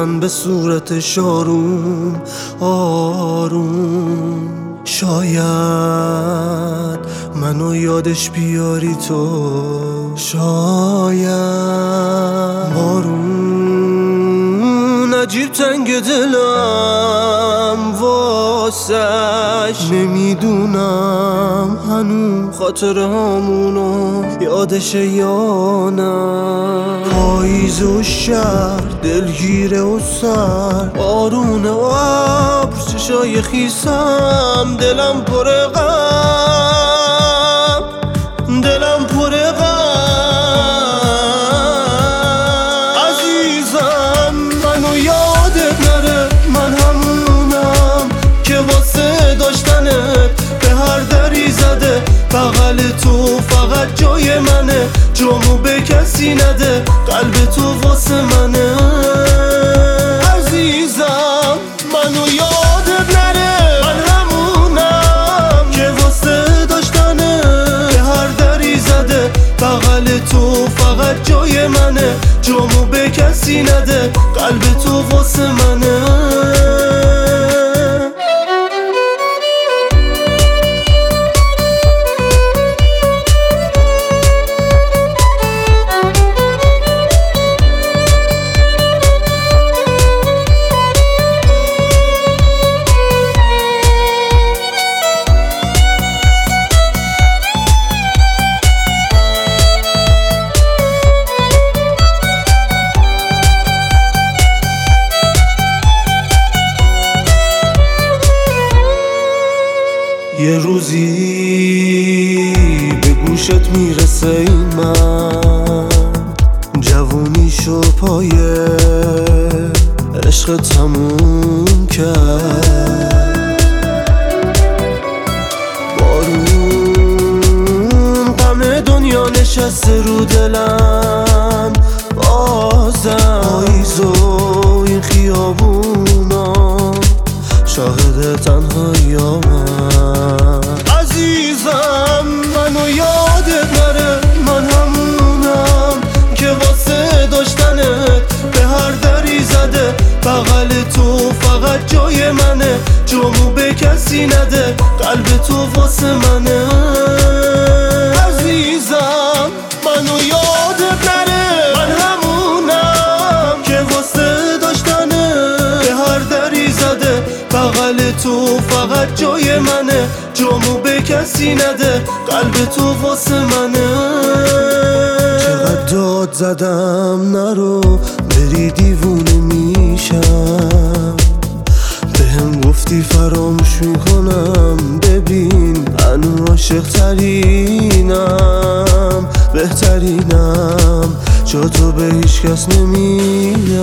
بزن به صورتش آروم آروم. شاید منو یادش بیاری تو، شاید بارون عجیب تنگ دلم واسش. نمیدونم هنو خاطرهامونو یادشه یا نه. پاییز و شهر دلگیره و سر بارونه و ابر، چشای خیسم دلم پر غم، دلم پر غم. عزیزم منو یادت نره، من همونم که واسه داشتنت به هر دری زده. بغل تو فقط جای منه، جامو به کسی نده، قلب تو واسه منه. عزیزم منو یادت نره، من همونم که واسه داشتنه به هر دری زده. بغل تو فقط جای منه، جامو به کسی نده، قلب تو واسه منه. یه روزی به گوشت میرسه این من، جوونیشو پایه عشق تموم کرد. بارون غم دنیا نشسته رو دلم بازم. پاییز و این خیابونا شاهد تنهایی‌ام. عزیزم منو یادت نره، من همونم که واسه داشتنت به هر دری زده. بغل تو فقط جای منه، جامو به کسی نده، قلب تو واسه منه. عزیزم منو یادت نره، من همونم که واسه داشتنت به هر دری زده. بغل تو فقط جای منه، جامو به کسی نده، قلب تو واسه منه. چقدر داد زدم نرو بری دیوونه میشم، بهم گفتی فراموش میکنم. ببین هنو عاشق ترینم، بهترینم، جا تو به هیچ کس نمیدم.